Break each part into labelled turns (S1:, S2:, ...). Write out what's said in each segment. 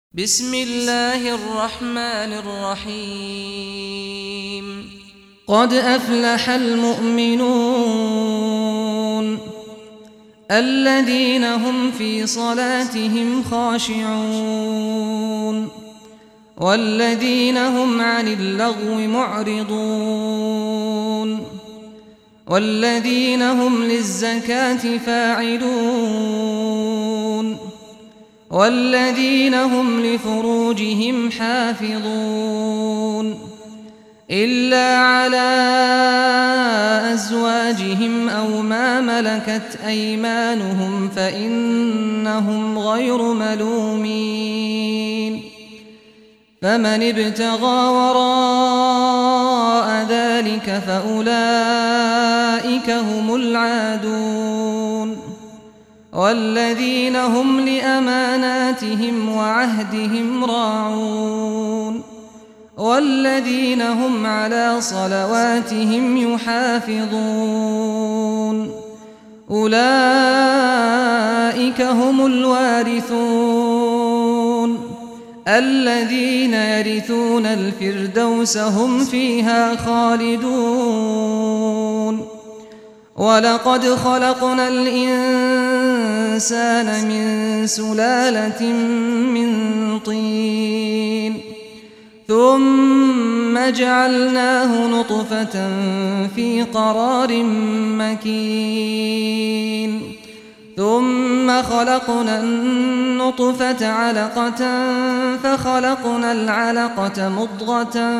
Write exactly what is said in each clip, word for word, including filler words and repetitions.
S1: بسم الله الرحمن الرحيم قد أفلح المؤمنون الذين هم في صلاتهم خاشعون والذين هم عن اللغو معرضون والذين هم للزكاة فاعلون والذين هم لفروجهم حافظون إلا على أزواجهم أو ما ملكت أيمانهم فإنهم غير ملومين فمن ابتغى وراء ذلك فأولئك هم العادون والذين هم لأماناتهم وعهدهم راعون والذين هم على صلواتهم يحافظون أولئك هم الوارثون الذين يرثون الفردوس هم فيها خالدون ولقد خلقنا الإنسان من سلالة من طين ثم جعلناه نطفة في قرار مكين ثم خلقنا النطفة علقة فخلقنا العلقة مضغة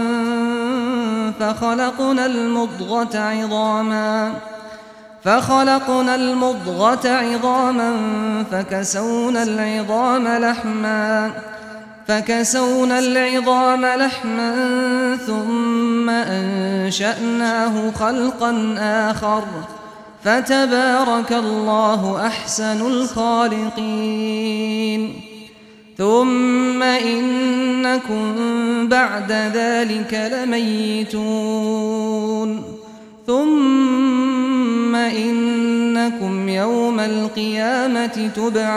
S1: فخلقنا المضغة عظاما فخلقنا المضغة عظاما فكسونا العظام لحما فكسونا العظام لحما ثم أنشأناه خلقا آخر فتبارك الله أحسن الخالقين ثم إنكم بعد ذلك لميتون ثم إنكم يوم القيامة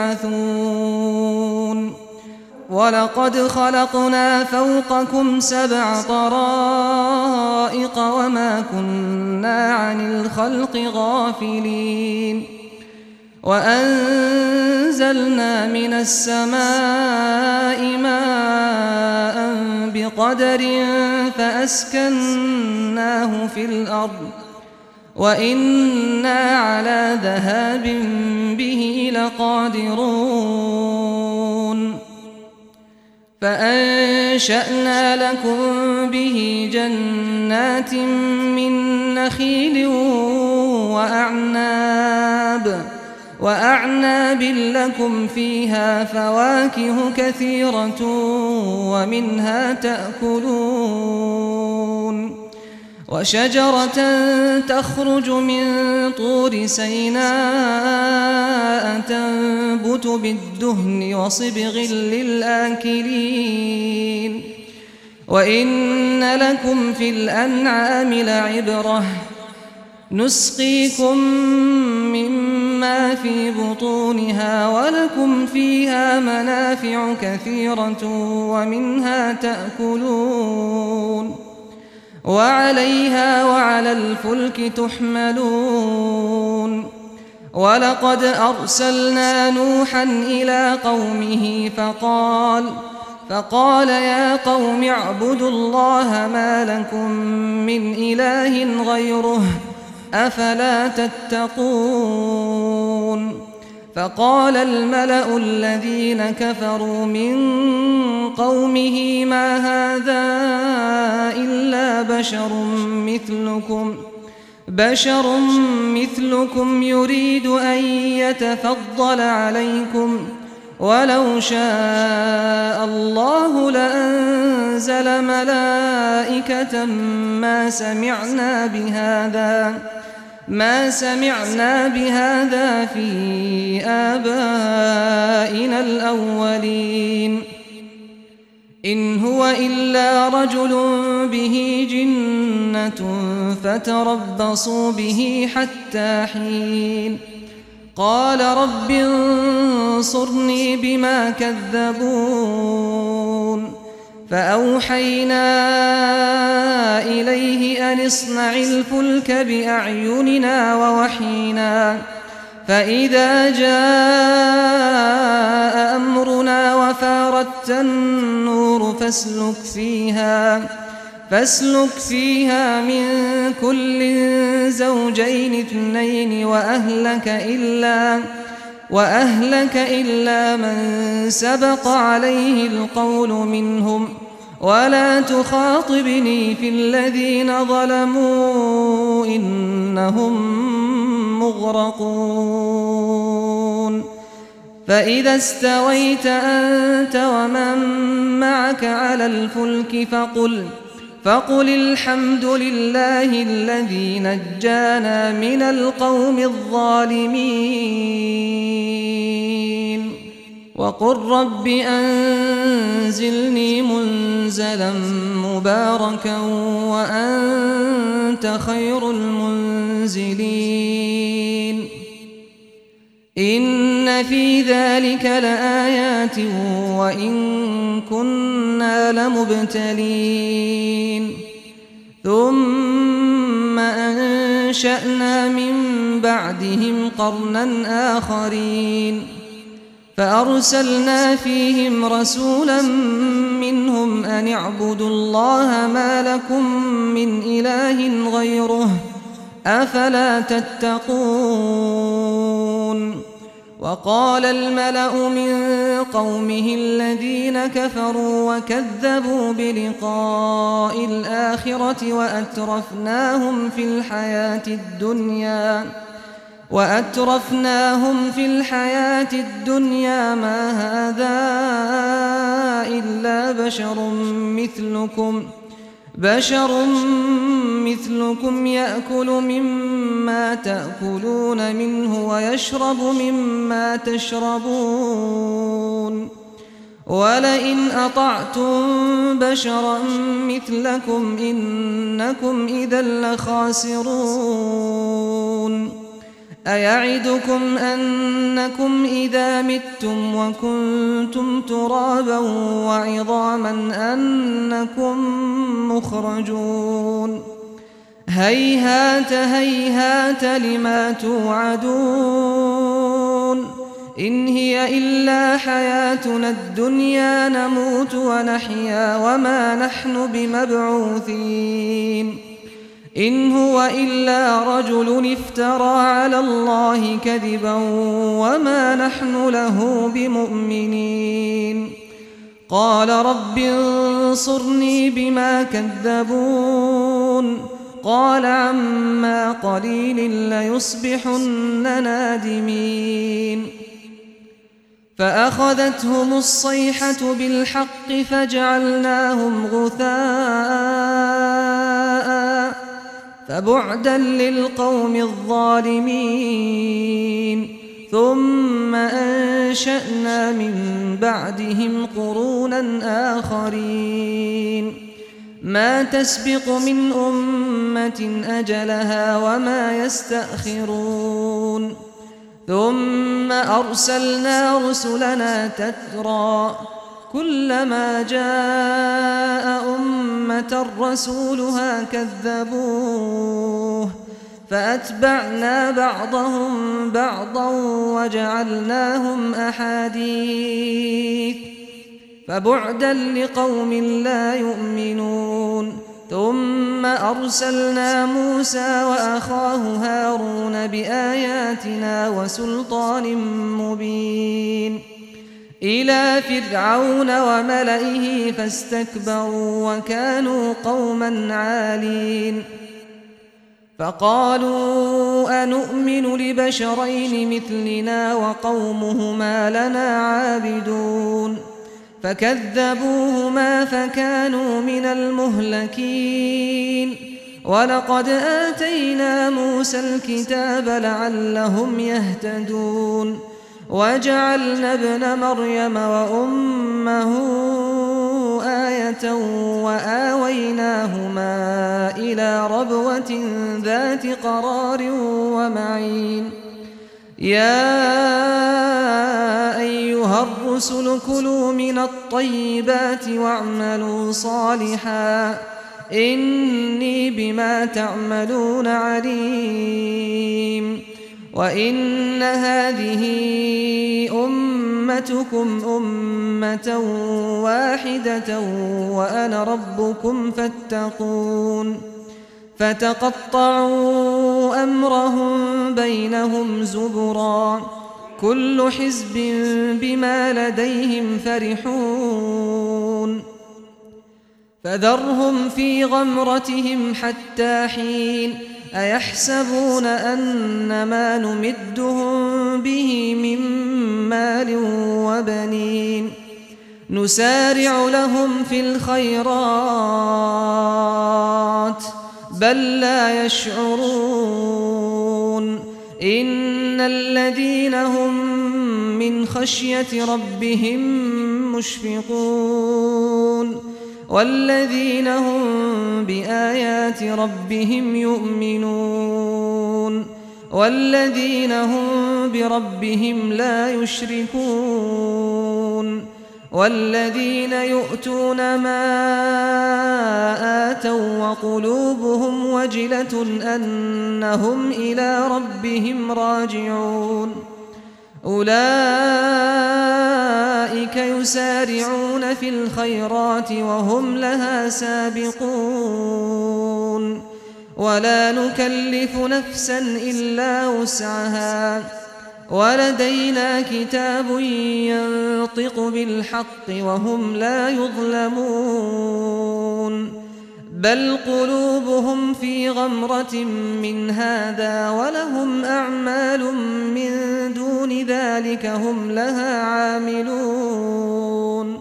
S1: تبعثون ولقد خلقنا فوقكم سبع طرائق وما كنا عن الخلق غافلين وأنزلنا من السماء ماء بقدر فأسكناه في الأرض وإنا على ذهاب به لقادرون فأنشأنا لكم به جنات من نخيل وأعناب وأعناب لكم فيها فواكه كثيرة ومنها تأكلون وشجرة تخرج من طور سيناء تنبت بالدهن وصبغ للآكلين وإن لكم في الأنعام لعبرة نسقيكم مما في بطونها ولكم فيها منافع كثيرة ومنها تأكلون وعليها وعلى الفلك تحملون ولقد أرسلنا نوحا إلى قومه فقال فقال يا قوم اعبدوا الله ما لكم من إله غيره أفلا تتقون فقال الملأ الذين كفروا من قومه ما هذا إلا بشر مثلكم بشر مثلكم يريد أن يتفضل عليكم ولو شاء الله لأنزل ملائكة ما سمعنا بهذا ما سمعنا بهذا في آبائنا الأولين إن هو إلا رجل به جنة فتربصوا به حتى حين قال رب انصرني بما كذبون فأوحينا إليه أن اصنع الفلك بأعيننا ووحينا فإذا جاء أمرنا وفاردت النور فاسلك فيها فاسلك فيها من كل زوجين اثنين وأهلك إلا وأهلك إلا من سبق عليه القول منهم ولا تخاطبني في الذين ظلموا إنهم مغرقون فإذا استويت أنت ومن معك على الفلك فقل فقل الحمد لله الذي نجانا من القوم الظالمين وقل رب أنزلني منزلا مباركا وأنت خير المنزلين إن في ذلك لآيات وإن كنا لمبتلين ثم أنشأنا من بعدهم قرنا آخرين فأرسلنا فيهم رسولا منهم أن اعبدوا الله ما لكم من إله غيره أفلا تتقون وقال الملأ من قومه الذين كفروا وكذبوا بلقاء الآخرة وأترفناهم في الحياة الدنيا وأترفناهم في الحياة الدنيا ما هذا إلا بشر مثلكم بشر مثلكم يأكل مما تأكلون منه ويشرب مما تشربون ولئن أطعتم بشرا مثلكم إنكم إذا لخاسرون أيعدكم أنكم إذا متم وكنتم ترابا وعظاما أنكم مخرجون هيهات هيهات لما توعدون إن هي إلا حياتنا الدنيا نموت ونحيا وما نحن بمبعوثين إن هو إلا رجل افترى على الله كذبا وما نحن له بمؤمنين قال رب انصرني بما كذبون قال عما قليل ليصبحن نادمين فأخذتهم الصيحة بالحق فجعلناهم غثاء فبعدا للقوم الظالمين ثم أنشأنا من بعدهم قرونا آخرين ما تسبق من أمة أجلها وما يستأخرون ثم أرسلنا رسلنا تترى كلما جاء أمة رسولها كذبوه فأتبعنا بعضهم بعضا وجعلناهم أحاديث فبعدا لقوم لا يؤمنون ثم أرسلنا موسى وأخاه هارون بآياتنا وسلطان مبين إلى فرعون وملئه فاستكبروا وكانوا قوما عالين فقالوا أنؤمن لبشرين مثلنا وقومهما لنا عابدون فكذبوهما فكانوا من المهلكين ولقد آتينا موسى الكتاب لعلهم يهتدون وجعلنا ابن مريم وأمه آية وآويناهما إلى ربوة ذات قرار ومعين يا أيها الرسل كلوا من الطيبات واعملوا صالحا إني بما تعملون عليم وإن هذه أمتكم أمة واحدة وأنا ربكم فاتقون فتقطعوا أمرهم بينهم زبرا كل حزب بما لديهم فرحون فذرهم في غمرتهم حتى حين أيحسبون أن ما نمدهم به من مال وبنين نسارع لهم في الخيرات بل لا يشعرون إن الذين هم من خشية ربهم مشفقون والذين هم بآيات ربهم يؤمنون والذين هم بربهم لا يشركون والذين يؤتون ما آتوا وقلوبهم وجلة أنهم إلى ربهم راجعون أولئك يسارعون في الخيرات وهم لها سابقون ولا نكلف نفسا إلا وسعها ولدينا كتاب ينطق بالحق وهم لا يظلمون بل قلوبهم في غمرة من هذا ولهم أعمال من دون ذلك هم لها عاملون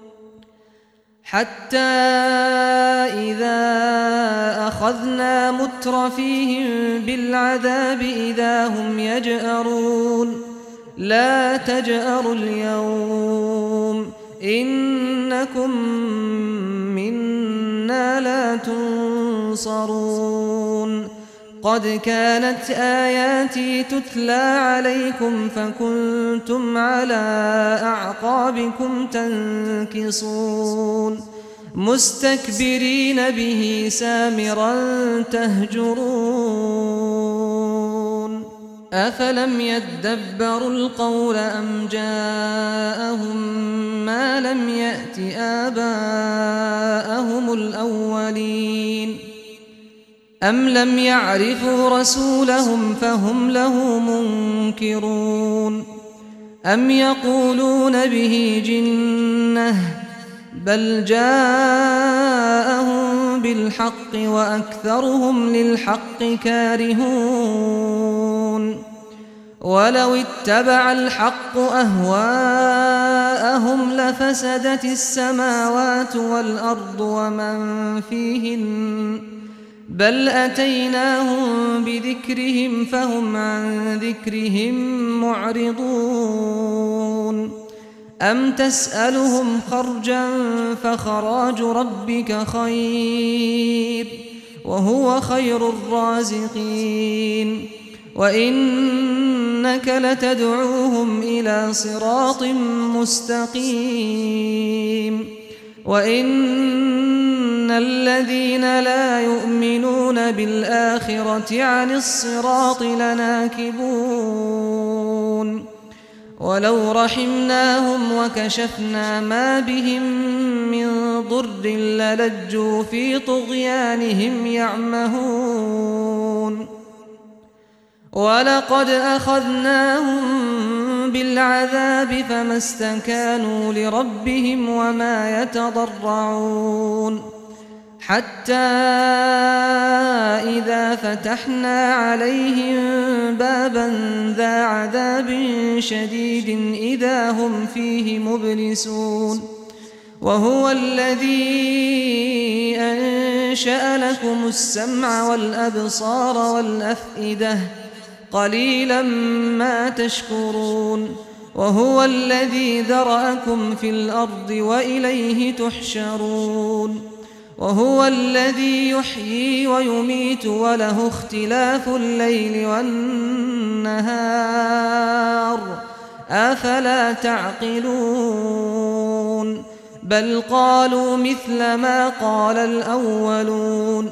S1: حتى إذا أخذنا مترفيهم بالعذاب إذا هم يجأرون لا تجأروا اليوم إنكم منا لا تنصرون قد كانت آياتي تتلى عليكم فكنتم على أعقابكم تنكصون مستكبرين به سامرا تهجرون أفلم يدبروا القول أم جاءهم ما لم يأت آباءهم الأولين أم لم يعرفوا رسولهم فهم له منكرون أم يقولون به جنة بل جاءهم بالحق وأكثرهم للحق كارهون ولو اتبع الحق أهواءهم لفسدت السماوات والأرض ومن فيهن بل أتيناهم بذكرهم فهم عن ذكرهم معرضون أم تسألهم خرجا فخراج ربك خير وهو خير الرازقين وإنك لتدعوهم إلى صراط مستقيم وإن الذين لا يؤمنون بالآخرة عن الصراط لناكبون ولو رحمناهم وكشفنا ما بهم من ضر للجوا في طغيانهم يعمهون ولقد أخذناهم بالعذاب فما استكانوا لربهم وما يتضرعون حتى إذا فتحنا عليهم بابا ذا عذاب شديد إذا هم فيه مبلسون وهو الذي أنشأ لكم السمع والأبصار والأفئدة قليلا ما تشكرون وهو الذي ذرأكم في الأرض وإليه تحشرون وهو الذي يحيي ويميت وله اختلاف الليل والنهار أفلا تعقلون بل قالوا مثل ما قال الأولون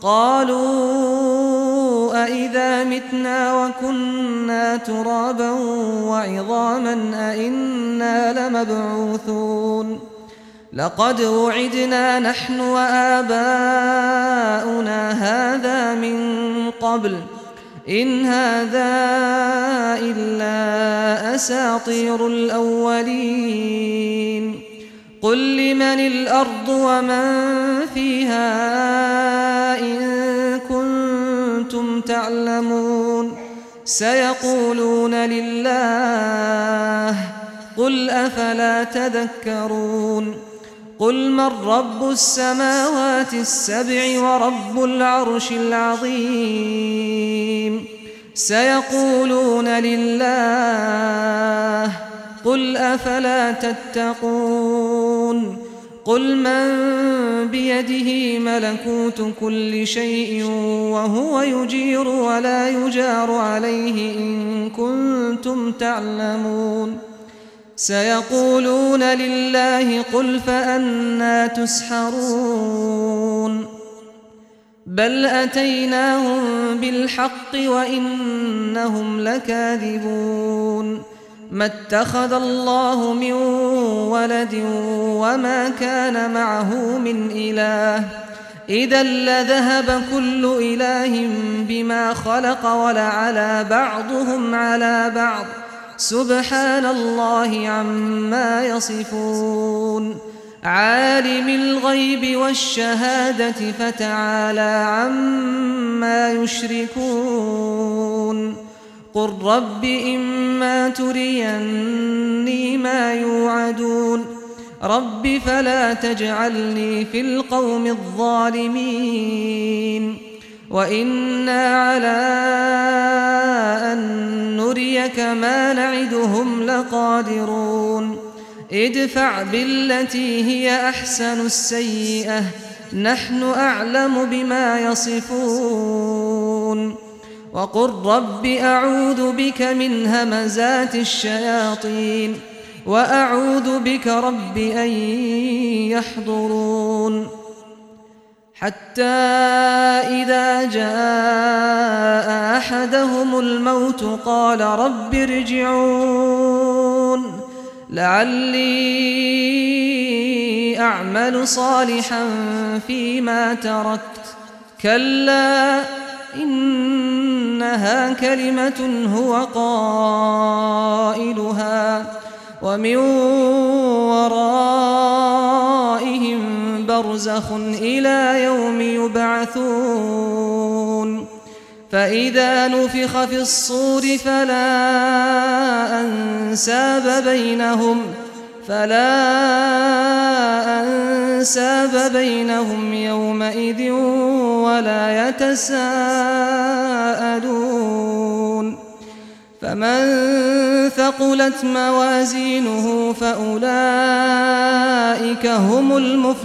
S1: قالوا أئذا متنا وكنا ترابا وعظاما أئنا لمبعوثون لقد وعدنا نحن وآباؤنا هذا من قبل إن هذا إلا أساطير الأولين قل لمن الأرض ومن فيها إن كنتم تعلمون سيقولون لله قل أفلا تذكرون قل من رب السماوات السبع ورب العرش العظيم سيقولون لله قل أفلا تتقون قل من بيده ملكوت كل شيء وهو يجير ولا يجار عليه إن كنتم تعلمون سيقولون لله قل فأنى تسحرون بل أتيناهم بالحق وإنهم لكاذبون ما اتخذ الله من ولد وما كان معه من إله إذا لذهب كل إله بما خلق ولعلى بعضهم على بعض سبحان الله عما يصفون عالم الغيب والشهادة فتعالى عما يشركون قل رب إما تريني ما يوعدون رب فلا تجعلني في القوم الظالمين وإنا على أن نريك ما نعدهم لقادرون ادفع بالتي هي أحسن السيئة نحن أعلم بما يصفون وقل رب أعوذ بك من همزات الشياطين وأعوذ بك رب أن يحضرون حتى إذا جاء أحدهم الموت قال رب ارجعون لعلي أعمل صالحا فيما تركت كلا إنها كلمة هو قائلها ومن ورائهم برزخ إلى يوم يبعثون فإذا نفخ في الصور فلا أنساب بينهم فلا أنساب بينهم يومئذ ولا يتساءلون فمن ثقلت موازينه فأولئك هم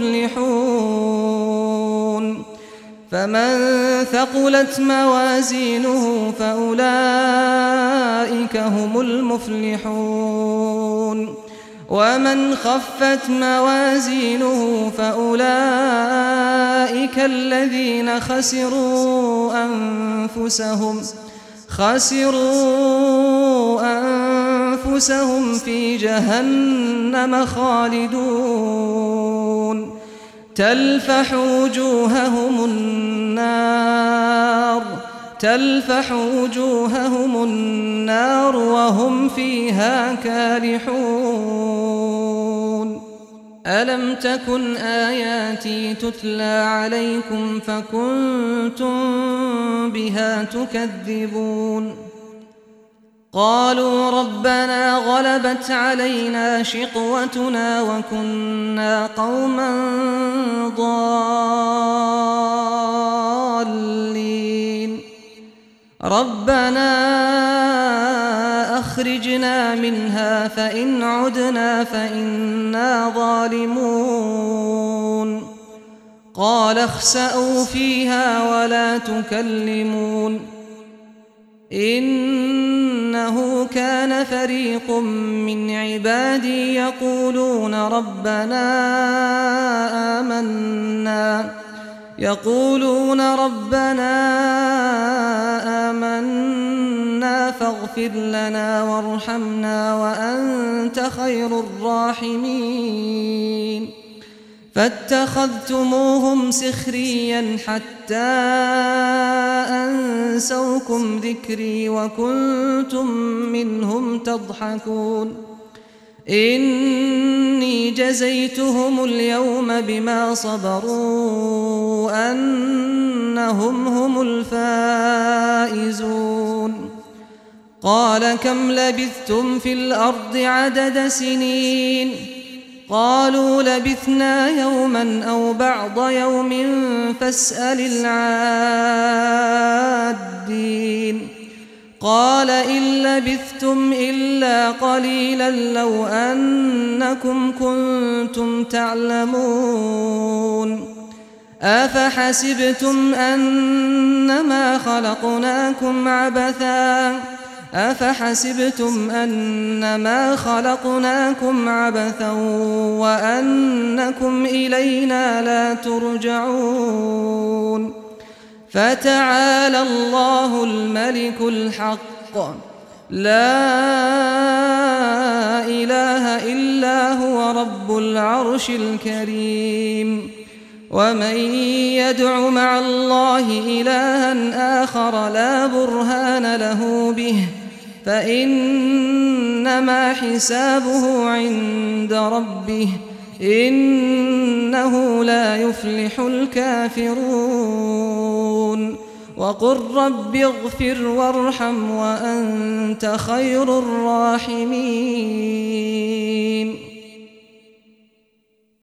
S1: المفلحون فمن ثقلت موازينه فأولئك هم المفلحون ومن خفت موازينه فأولئك الذين خسروا أنفسهم خسروا أنفسهم في جهنم خالدون تلفح وجوههم النار تلفح وجوههم النار وهم فيها كالحون ألم تكن آياتي تتلى عليكم فكنتم بها تكذبون قالوا ربنا غلبت علينا شقوتنا وكنا قوما ضالين ربنا أخرجنا منها فإن عدنا فإنا ظالمون قال اخسأوا فيها ولا تكلمون إنه كان فريق من عبادي يقولون ربنا آمنا يقولون ربنا آمنا فاغفر لنا وارحمنا وأنت خير الراحمين فاتخذتموهم سخريا حتى أنسوكم ذكري وكنتم منهم تضحكون إني جزيتهم اليوم بما صبروا أنهم هم الفائزون قال كم لبثتم في الأرض عدد سنين قالوا لبثنا يوما أو بعض يوم فاسأل العادين قال إن لبثتم إلا قليلا لو أنكم كنتم تعلمون أفحسبتم أنما خلقناكم عبثا أفحسبتم أنما خلقناكم عبثا وأنكم إلينا لا ترجعون فتعالى الله الملك الحق لا إله إلا هو رب العرش الكريم ومن يدع مع الله إلها آخر لا برهان له به فإنما حسابه عند ربه إنه لا يفلح الكافرون وقل رب اغفر وارحم وأنت خير الراحمين